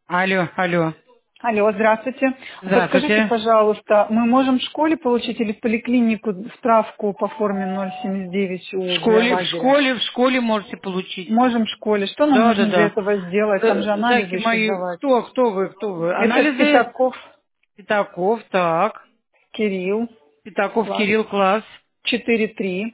Алло, алло. Алло, здравствуйте. Подскажите, Здравствуйте. пожалуйста, мы можем в школе получить или в поликлинику справку по форме 079 В для школе, в лагеря? школе, в школе можете получить. Можем в школе. Что нам Да, да, нужно для да. этого сделать? Там же анализы Зайки еще мои, сдавать. кто вы? Это Анализы Пятаков Пятаков, так. Кирилл, Пятаков класс Кирилл, класс. 4-3.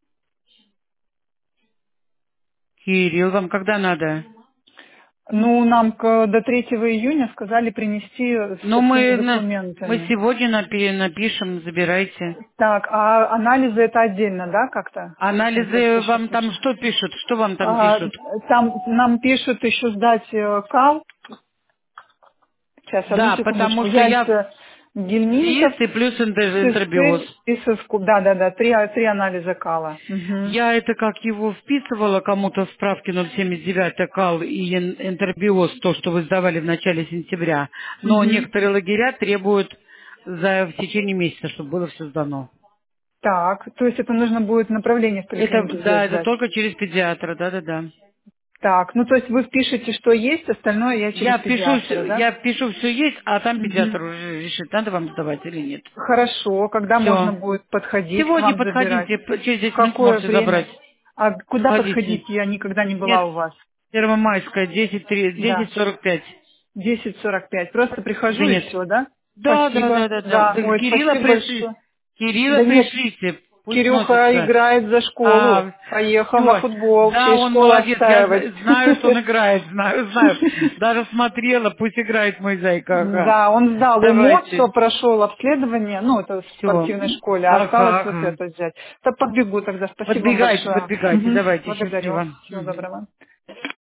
Кирилл, вам когда надо? Ну, нам до 3 июня сказали принести Ну, со всеми мы документами. сегодня напишем, забирайте. Так, а анализы это отдельно, да, как-то? Я Анализы слышу, вам там слышу. что пишут? Что вам там А, пишут? там нам пишут еще сдать кал. Сейчас, одну Да, потому секундочку. что я Яйца гельминтов, ЦИС и плюс интербиоз. цистель и соску. Да, три анализа кала. Мгм. Я это как его вписывала кому-то в справке 079 кал и интербиоз, то, что вы сдавали в начале сентября. Но Мгм. некоторые лагеря требуют в течение месяца, чтобы было все сдано. Так, то есть это нужно будет направление в Это, поликлинике да, сделать, это сдать. только через педиатра, да-да-да. Так, ну то есть вы впишете, что есть, остальное я через педиатра, да? Я пишу, все есть, а там Мгм. педиатр уже решит, надо вам сдавать или нет. Хорошо, когда можно Все. будет подходить к Сегодня вам забирать? подходите, через В 10 минут какое можете забрать. время? А куда Подходите. подходить? Я никогда не Нет, была у вас. Первомайская, 10, Да. 10:45. 10:45. Просто прихожу и Звенит. все, да? Да, да, Спасибо. да, да, да. Да. Так Ой, Кирилла спасибо пришли. большое. Кирилла Да нет, пришлите. Пусть Кирюха носится. играет за школу. А, Поехал на все. футбол. Да, Честь он школы молодец. Я отстаивать. знаю, что он играет. Знаю. Даже смотрела. Пусть играет мой зайка. Ага. Да, он сдал УМО, все Давайте. прошел обследование, ну, это в Все. спортивной школе, а осталось Ага, вот ага. это взять. Да подбегу тогда, спасибо вам Подбегайте, большое. подбегайте. Мгм. Давайте. Благодарю. Счастливо. Всего Мгм. доброго.